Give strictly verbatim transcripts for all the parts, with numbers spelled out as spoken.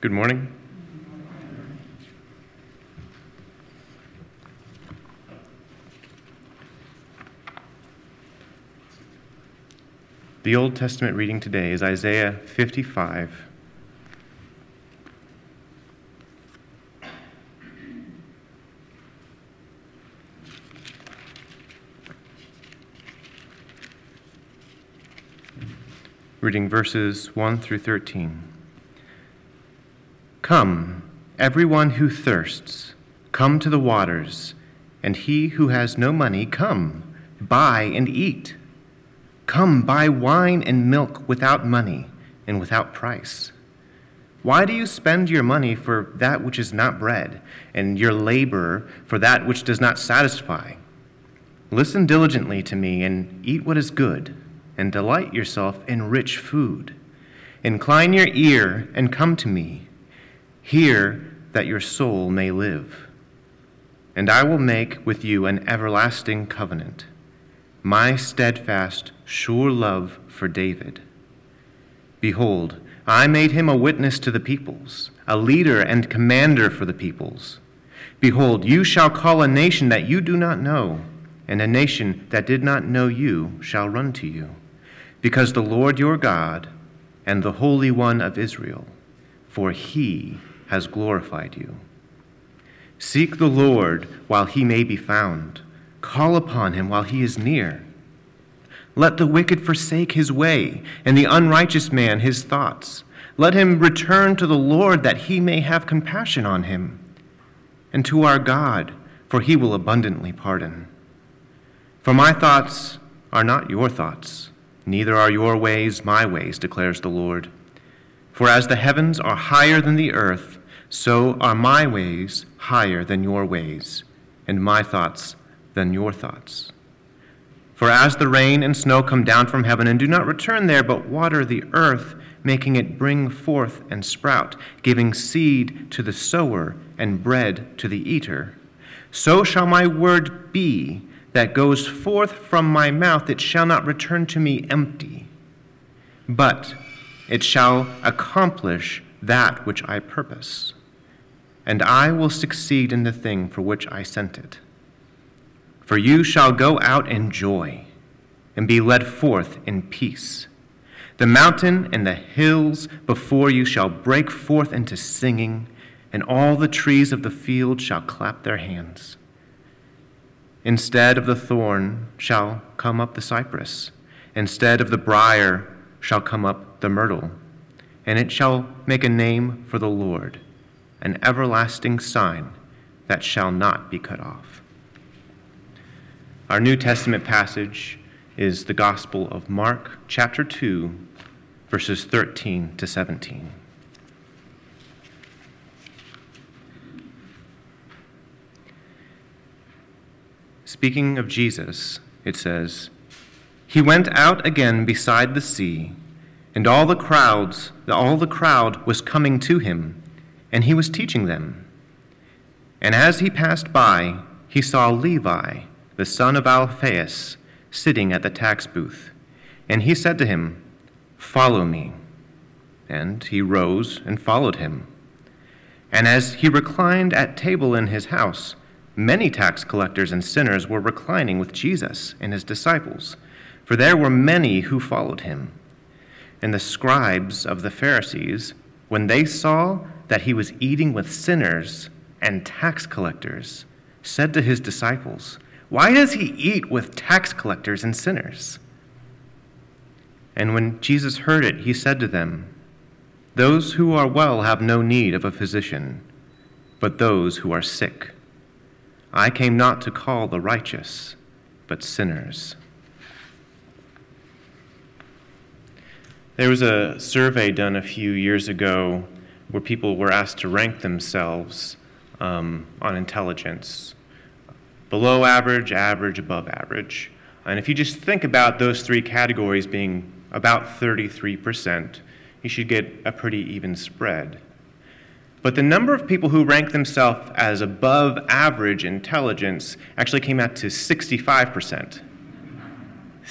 Good morning. The Old Testament reading today is Isaiah fifty-five. Reading verses one through thirteen. Come, everyone who thirsts, come to the waters, and he who has no money, come, buy and eat. Come, buy wine and milk without money and without price. Why do you spend your money for that which is not bread, and your labor for that which does not satisfy? Listen diligently to me and eat what is good, and delight yourself in rich food. Incline your ear and come to me. Hear that your soul may live. And I will make with you an everlasting covenant, my steadfast, sure love for David. Behold, I made him a witness to the peoples, a leader and commander for the peoples. Behold, you shall call a nation that you do not know, and a nation that did not know you shall run to you. Because the Lord your God and the Holy One of Israel, for he has glorified you. Seek the Lord while he may be found. Call upon him while he is near. Let the wicked forsake his way, and the unrighteous man his thoughts. Let him return to the Lord, that he may have compassion on him, and to our God, for he will abundantly pardon. For my thoughts are not your thoughts, neither are your ways my ways, declares the Lord. For as the heavens are higher than the earth, so are my ways higher than your ways, and my thoughts than your thoughts. For as the rain and snow come down from heaven and do not return there, but water the earth, making it bring forth and sprout, giving seed to the sower and bread to the eater, so shall my word be that goes forth from my mouth. It shall not return to me empty, but it shall accomplish that which I purpose, and I will succeed in the thing for which I sent it. For you shall go out in joy and be led forth in peace. The mountain and the hills before you shall break forth into singing, and all the trees of the field shall clap their hands. Instead of the thorn shall come up the cypress, instead of the briar shall come up the myrtle, and it shall make a name for the Lord, an everlasting sign that shall not be cut off. Our New Testament passage is the Gospel of Mark, chapter two, verses thirteen to seventeen. Speaking of Jesus, it says, "He went out again beside the sea, and all the crowds, all the crowd was coming to him, and he was teaching them. And as he passed by, he saw Levi, the son of Alphaeus, sitting at the tax booth. And he said to him, 'Follow me.' And he rose and followed him. And as he reclined at table in his house, many tax collectors and sinners were reclining with Jesus and his disciples, for there were many who followed him. And the scribes of the Pharisees, when they saw that he was eating with sinners and tax collectors, said to his disciples, 'Why does he eat with tax collectors and sinners?' And when Jesus heard it, he said to them, 'Those who are well have no need of a physician, but those who are sick. I came not to call the righteous, but sinners.'" There was a survey done a few years ago where people were asked to rank themselves um, on intelligence. Below average, average, above average. And if you just think about those three categories being about thirty-three percent, you should get a pretty even spread. But the number of people who rank themselves as above average intelligence actually came out to sixty-five percent.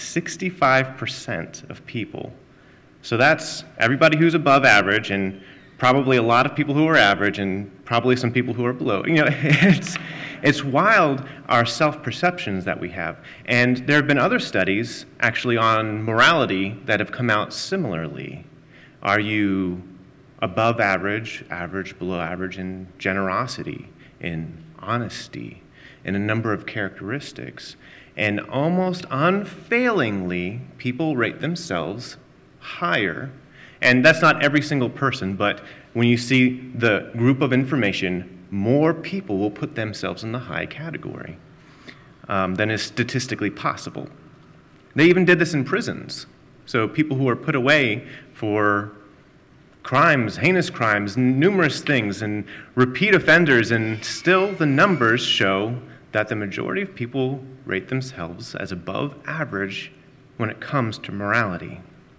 sixty-five percent of people. So that's everybody who's above average, and probably a lot of people who are average, and probably some people who are below. You know, it's it's wild, our self-perceptions that we have. And there have been other studies actually on morality that have come out similarly. Are you above average, average, below average in generosity, in honesty, in a number of characteristics? And almost unfailingly, people rate themselves higher. And that's not every single person, but when you see the group of information, more people will put themselves in the high category um, than is statistically possible. They even did this in prisons. So people who are put away for crimes, heinous crimes, numerous things, and repeat offenders, and still the numbers show that the majority of people rate themselves as above average when it comes to morality.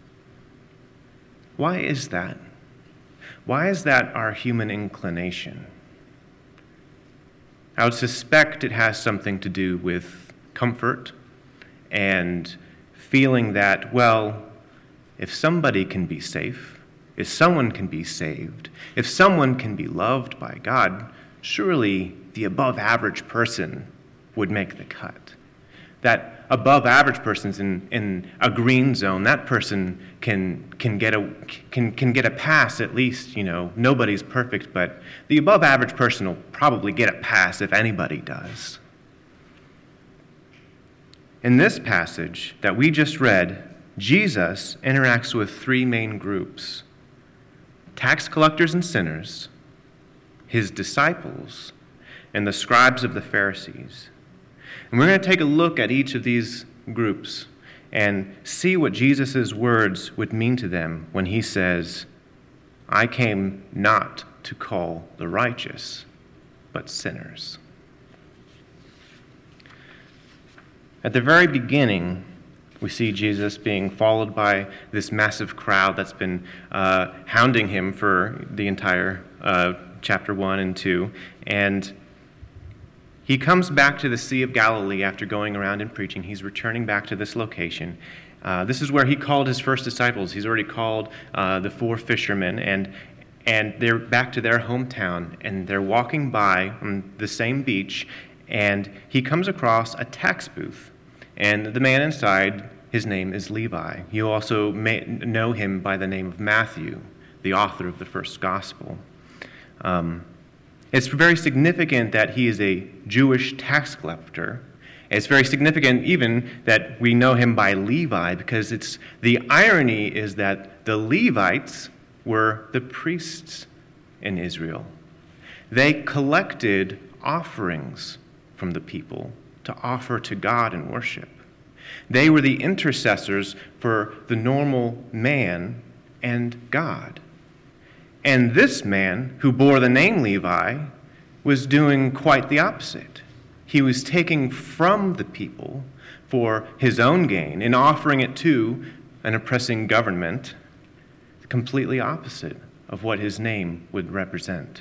Why is that? Why is that our human inclination? I would suspect it has something to do with comfort and feeling that, well, if somebody can be safe, if someone can be saved, if someone can be loved by God, surely the above average person would make the cut. That above average person's in, in a green zone. That person can can get a can can get a pass at least. You know, nobody's perfect, but the above average person will probably get a pass if anybody does. In this passage that we just read, Jesus interacts with three main groups: tax collectors and sinners, his disciples, and the scribes of the Pharisees. And we're going to take a look at each of these groups and see what Jesus' words would mean to them when he says, "I came not to call the righteous, but sinners." At the very beginning, we see Jesus being followed by this massive crowd that's been uh, hounding him for the entire uh, chapter one and two. And he comes back to the Sea of Galilee after going around and preaching. He's returning back to this location. Uh, this is where he called his first disciples. He's already called uh, the four fishermen, and and they're back to their hometown, and they're walking by on the same beach, and he comes across a tax booth. And the man inside, his name is Levi. You also may know him by the name of Matthew, the author of the first gospel. Um, It's very significant that he is a Jewish tax collector. It's very significant even that we know him by Levi, because it's the irony is that the Levites were the priests in Israel. They collected offerings from the people to offer to God in worship. They were the intercessors for the normal man and God. And this man, who bore the name Levi, was doing quite the opposite. He was taking from the people for his own gain and offering it to an oppressing government, completely opposite of what his name would represent.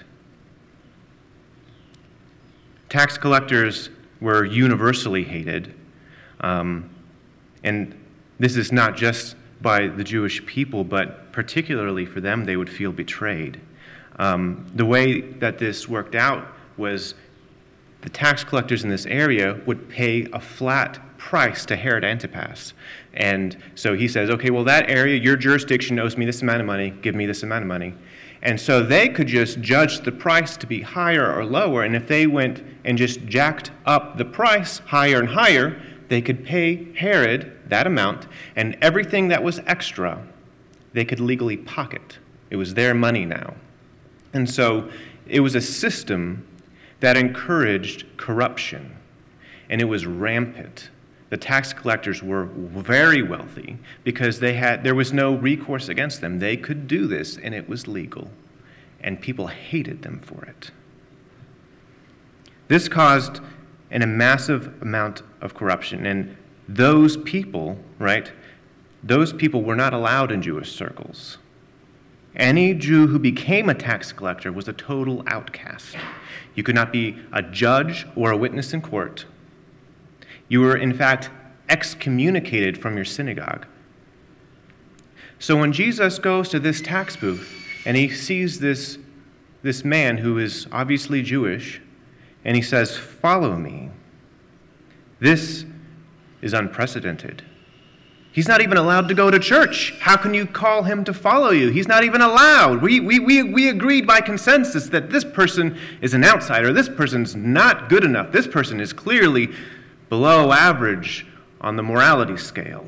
Tax collectors were universally hated, um, and this is not just by the Jewish people, but particularly for them, they would feel betrayed. Um, the way that this worked out was the tax collectors in this area would pay a flat price to Herod Antipas. And so he says, okay, well, that area, your jurisdiction owes me this amount of money, give me this amount of money. And so they could just judge the price to be higher or lower, and if they went and just jacked up the price higher and higher, they could pay Herod that amount, and everything that was extra, they could legally pocket. It was their money now. And so it was a system that encouraged corruption, and it was rampant. The tax collectors were very wealthy because they had there was no recourse against them. They could do this, and it was legal, and people hated them for it. This caused an, a massive amount of corruption, and those people, right, those people were not allowed in Jewish circles. Any Jew who became a tax collector was a total outcast. You could not be a judge or a witness in court. You were, in fact, excommunicated from your synagogue. So when Jesus goes to this tax booth, and he sees this, this man who is obviously Jewish, and he says, "Follow me." This is unprecedented. He's not even allowed to go to church. How can you call him to follow you? He's not even allowed. We, we, we, we agreed by consensus that this person is an outsider. This person's not good enough. This person is clearly below average on the morality scale.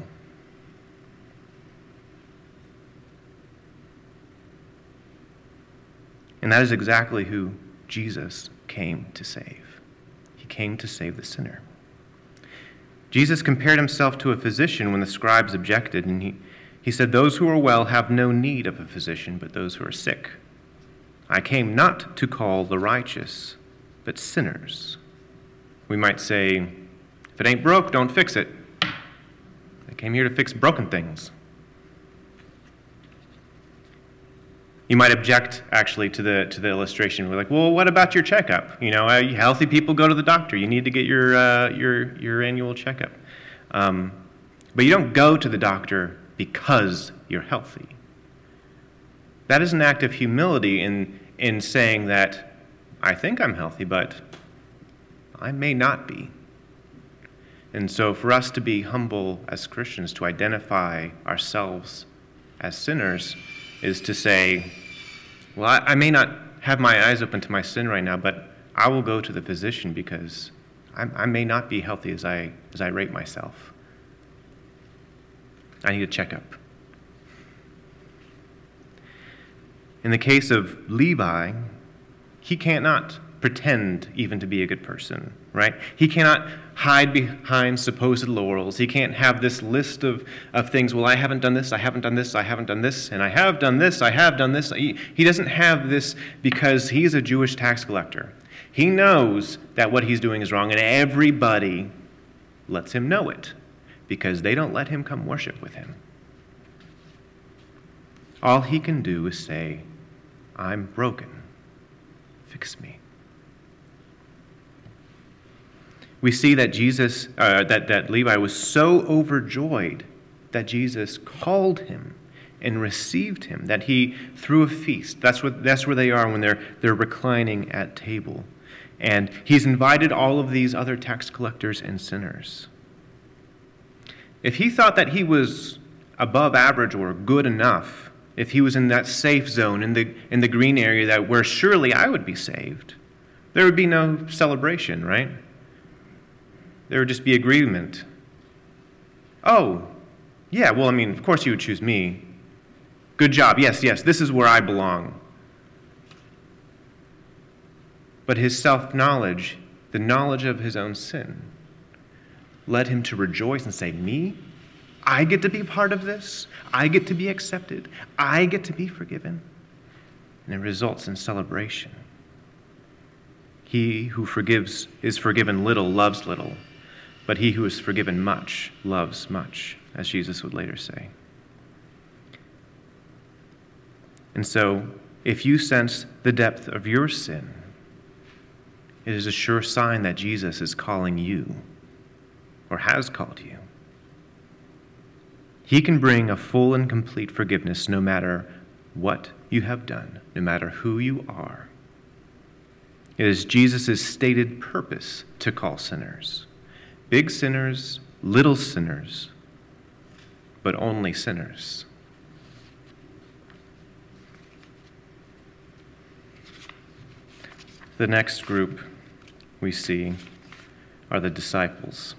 And that is exactly who Jesus came to save. He came to save the sinner. Jesus compared himself to a physician when the scribes objected, and he, he said, "Those who are well have no need of a physician, but those who are sick. I came not to call the righteous, but sinners." We might say, if it ain't broke, don't fix it. I came here to fix broken things. You might object, actually, to the to the illustration. We're like, well, what about your checkup? You know, uh, healthy people go to the doctor. You need to get your uh, your your annual checkup. Um, but you don't go to the doctor because you're healthy. That is an act of humility in in saying that I think I'm healthy, but I may not be. And so for us to be humble as Christians, to identify ourselves as sinners, is to say, well, I, I may not have my eyes open to my sin right now, but I will go to the physician because I, I may not be healthy as I as I rate myself. I need a checkup. In the case of Levi, he cannot pretend even to be a good person, right? He cannot hide behind supposed laurels. He can't have this list of, of things, well, I haven't done this, I haven't done this, I haven't done this, and I have done this, I have done this. He, he doesn't have this because he's a Jewish tax collector. He knows that what he's doing is wrong, and everybody lets him know it because they don't let him come worship with him. All he can do is say, I'm broken. Fix me. We see that Jesus, uh, that, that Levi was so overjoyed that Jesus called him and received him, that he threw a feast. That's what that's where they are when they're they're reclining at table. And he's invited all of these other tax collectors and sinners. If he thought that he was above average or good enough, if he was in that safe zone, in the in the green area that where surely I would be saved, there would be no celebration, right? There would just be agreement. Oh, yeah, well, I mean, of course you would choose me. Good job. Yes, yes, this is where I belong. But his self-knowledge, the knowledge of his own sin, led him to rejoice and say, me? I get to be part of this? I get to be accepted? I get to be forgiven? And it results in celebration. He who forgives is forgiven little loves little, but he who is forgiven much loves much, as Jesus would later say. And so, if you sense the depth of your sin, it is a sure sign that Jesus is calling you, or has called you. He can bring a full and complete forgiveness no matter what you have done, no matter who you are. It is Jesus' stated purpose to call sinners. Big sinners, little sinners, but only sinners. The next group we see are the disciples.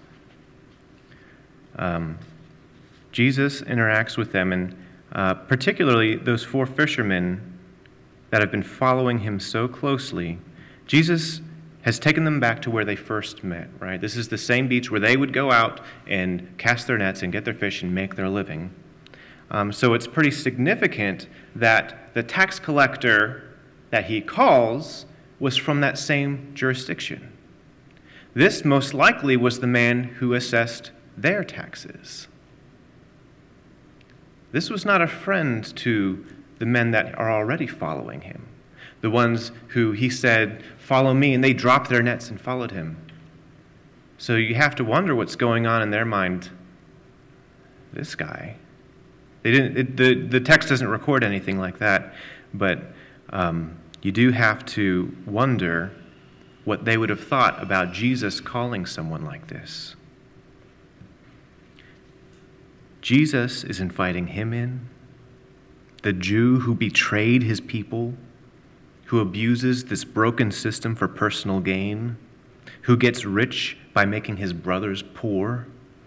Um, Jesus interacts with them, and uh, particularly those four fishermen that have been following him so closely. Jesus has taken them back to where they first met, right? This is the same beach where they would go out and cast their nets and get their fish and make their living. Um, so it's pretty significant that the tax collector that he calls was from that same jurisdiction. This most likely was the man who assessed their taxes. This was not a friend to the men that are already following him, the ones who he said, follow me, and they dropped their nets and followed him. So you have to wonder what's going on in their mind. This guy. They didn't. It, the, the text doesn't record anything like that, but um, you do have to wonder what they would have thought about Jesus calling someone like this. Jesus is inviting him in, the Jew who betrayed his people, who abuses this broken system for personal gain, who gets rich by making his brothers poor.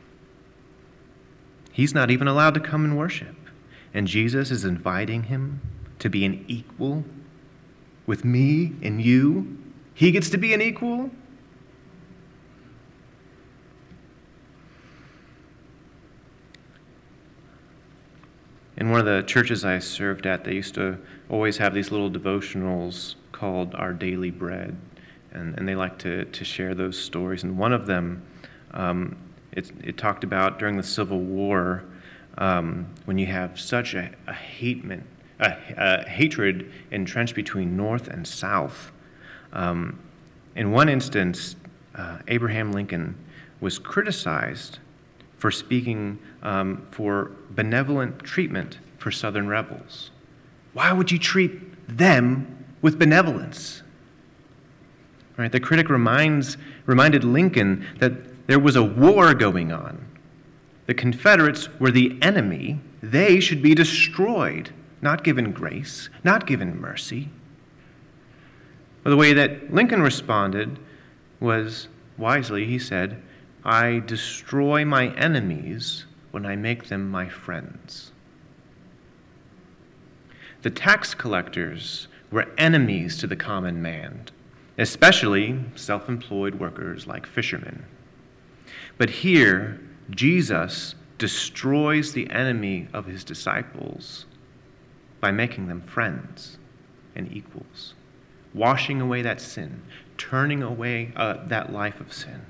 He's not even allowed to come and worship. And Jesus is inviting him to be an equal with me and you. He gets to be an equal. In one of the churches I served at, they used to always have these little devotionals called Our Daily Bread, and, and they like to, to share those stories. And one of them, um, it, it talked about during the Civil War, um, when you have such a, a, hatement, a, a hatred entrenched between North and South. Um, in one instance, uh, Abraham Lincoln was criticized for speaking um, for benevolent treatment for Southern rebels. Why would you treat them with benevolence? Right? The critic reminds, reminded Lincoln that there was a war going on. The Confederates were the enemy. They should be destroyed, not given grace, not given mercy. But the way that Lincoln responded was, wisely, he said, I destroy my enemies when I make them my friends. The tax collectors were enemies to the common man, especially self-employed workers like fishermen. But here, Jesus destroys the enemy of his disciples by making them friends and equals, washing away that sin, turning away uh, that life of sin.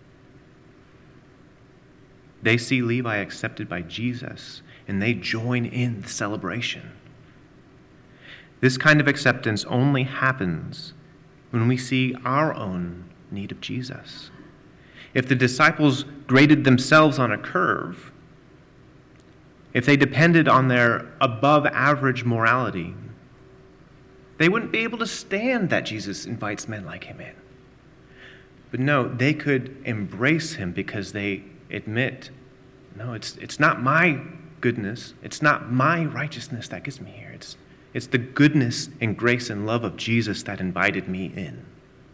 They see Levi accepted by Jesus, and they join in the celebration. This kind of acceptance only happens when we see our own need of Jesus. If the disciples graded themselves on a curve, if they depended on their above-average morality, they wouldn't be able to stand that Jesus invites men like him in. But no, they could embrace him because they admit, no, it's it's not my goodness, it's not my righteousness that gets me here. It's it's the goodness and grace and love of Jesus that invited me in.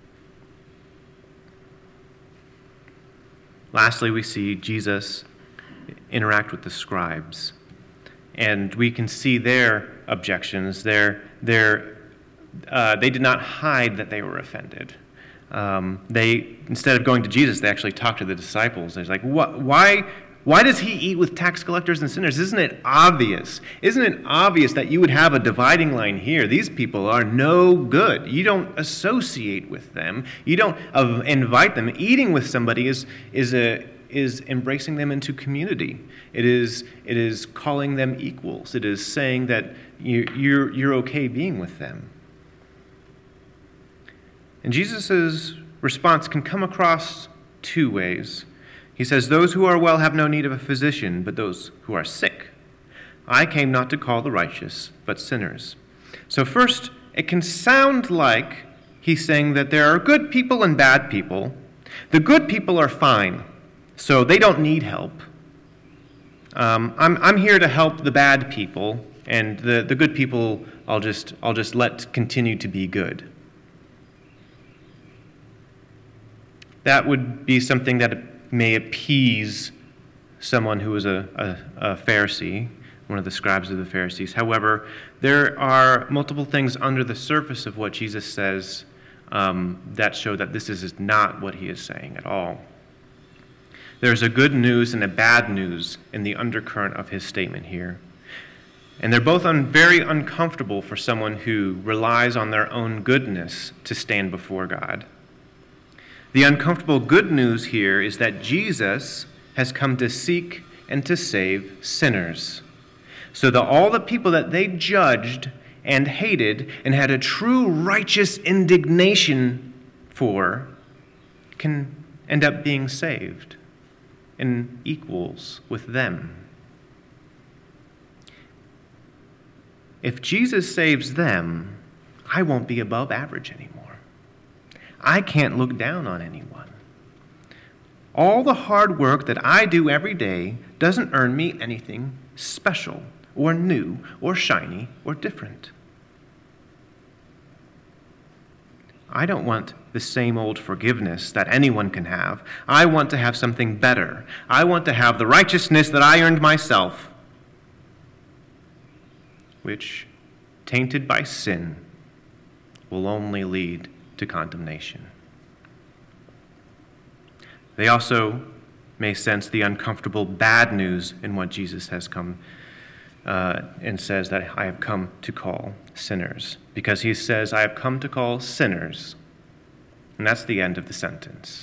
Lastly, we see Jesus interact with the scribes. And we can see their objections. Their, their, uh, they did not hide that they were offended. Um, they, instead of going to Jesus, they actually talked to the disciples. They're like, what, why, why does he eat with tax collectors and sinners? Isn't it obvious? Isn't it obvious that you would have a dividing line here? These people are no good. You don't associate with them. You don't uh, invite them. Eating with somebody is, is, a, is embracing them into community. It is, it is calling them equals. It is saying that you, you're, you're okay being with them. And Jesus' response can come across two ways. He says, those who are well have no need of a physician, but those who are sick. I came not to call the righteous, but sinners. So first, it can sound like he's saying that there are good people and bad people. The good people are fine, so they don't need help. Um, I'm, I'm here to help the bad people, and the, the good people I'll just, I'll just let continue to be good. That would be something that may appease someone who is a, a, a Pharisee, one of the scribes of the Pharisees. However, there are multiple things under the surface of what Jesus says um, that show that this is not what he is saying at all. There's a good news and a bad news in the undercurrent of his statement here. And they're both un- very uncomfortable for someone who relies on their own goodness to stand before God. The uncomfortable good news here is that Jesus has come to seek and to save sinners, so that all the people that they judged and hated and had a true righteous indignation for can end up being saved and equals with them. if Jesus saves them, I won't be above average anymore. I can't look down on anyone. All the hard work that I do every day doesn't earn me anything special or new or shiny or different. I don't want the same old forgiveness that anyone can have. I want to have something better. I want to have the righteousness that I earned myself, which, tainted by sin, will only lead to condemnation. They also may sense the uncomfortable bad news in what Jesus has come uh, and says that I have come to call sinners. Because he says, I have come to call sinners. And that's the end of the sentence.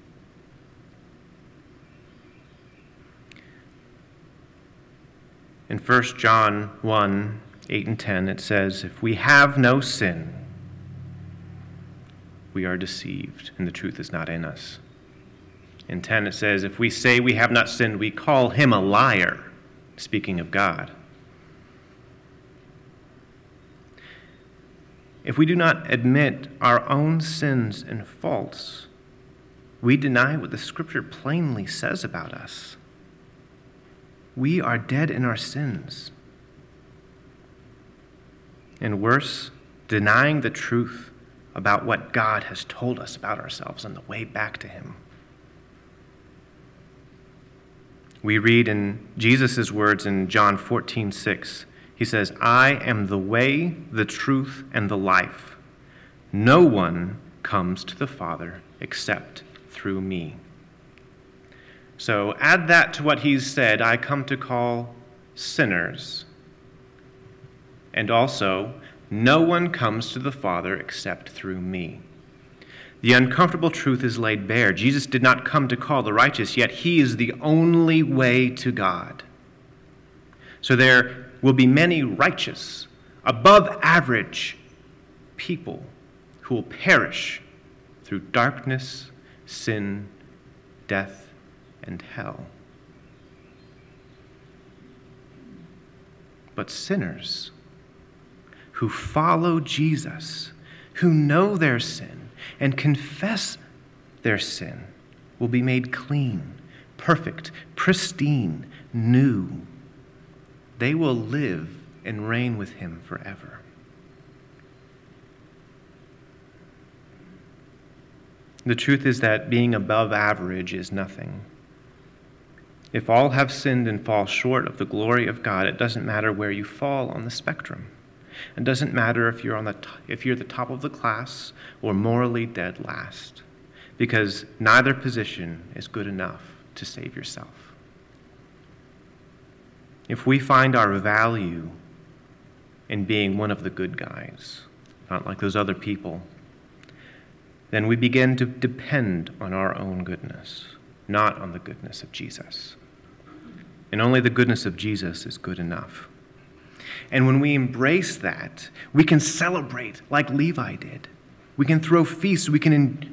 In First John one, eight and ten, it says, if we have no sin, we are deceived, and the truth is not in us. In ten, it says, if we say we have not sinned, we call him a liar, speaking of God. If we do not admit our own sins and faults, we deny what the Scripture plainly says about us. We are dead in our sins. And worse, denying the truth about what God has told us about ourselves on the way back to him. We read in Jesus' words in John fourteen six, he says, I am the way, the truth, and the life. No one comes to the Father except through me. So add that to what he's said, I come to call sinners. And also, no one comes to the Father except through me. The uncomfortable truth is laid bare. Jesus did not come to call the righteous, yet he is the only way to God. So there will be many righteous, above average people who will perish through darkness, sin, death, and hell. But sinners who follow Jesus, who know their sin, and confess their sin, will be made clean, perfect, pristine, new. They will live and reign with him forever. The truth is that being above average is nothing. If all have sinned and fall short of the glory of God, it doesn't matter where you fall on the spectrum. It doesn't matter if you're on the t- if you're the top of the class or morally dead last, because neither position is good enough to save yourself. If we find our value in being one of the good guys, not like those other people, then we begin to depend on our own goodness, not on the goodness of Jesus. And only the goodness of Jesus is good enough. And when we embrace that, we can celebrate like Levi did. We can throw feasts. We can. In...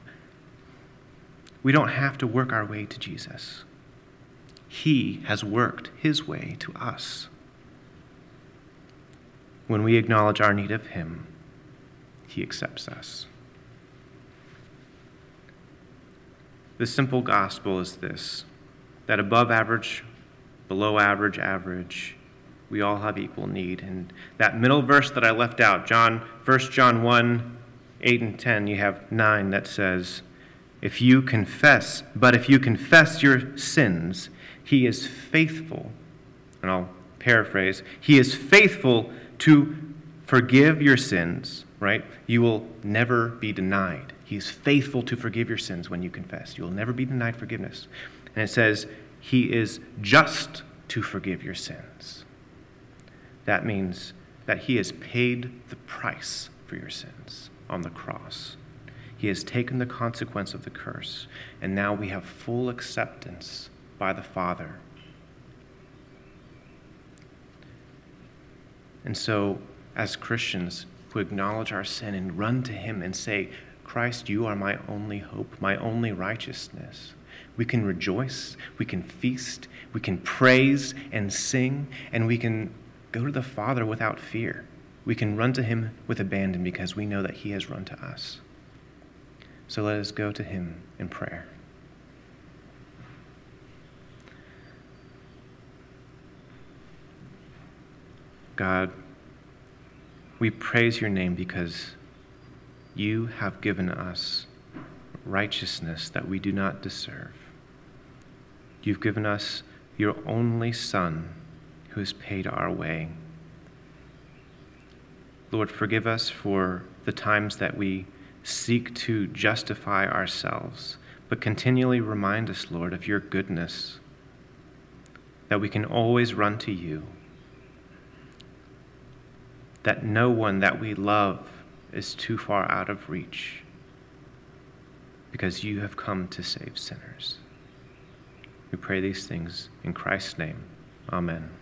We don't have to work our way to Jesus. He has worked his way to us. When we acknowledge our need of him, he accepts us. The simple gospel is this, that above average, below average, average, we all have equal need. And that middle verse that I left out, John, First John one, eight and ten, you have nine that says, if you confess, but if you confess your sins, he is faithful, and I'll paraphrase, he is faithful to forgive your sins, right? You will never be denied. He's faithful to forgive your sins when you confess. You will never be denied forgiveness. And it says, he is just to forgive your sins. That means that he has paid the price for your sins on the cross. He has taken the consequence of the curse, and now we have full acceptance by the Father. And so, as Christians who acknowledge our sin and run to him and say, Christ, you are my only hope, my only righteousness, we can rejoice, we can feast, we can praise and sing, and we can go to the Father without fear. We can run to him with abandon because we know that he has run to us. So let us go to him in prayer. God, we praise your name because you have given us righteousness that we do not deserve. You've given us your only Son who has paid our way. Lord, forgive us for the times that we seek to justify ourselves, but continually remind us, Lord, of your goodness, that we can always run to you, that no one that we love is too far out of reach, because you have come to save sinners. We pray these things in Christ's name. Amen.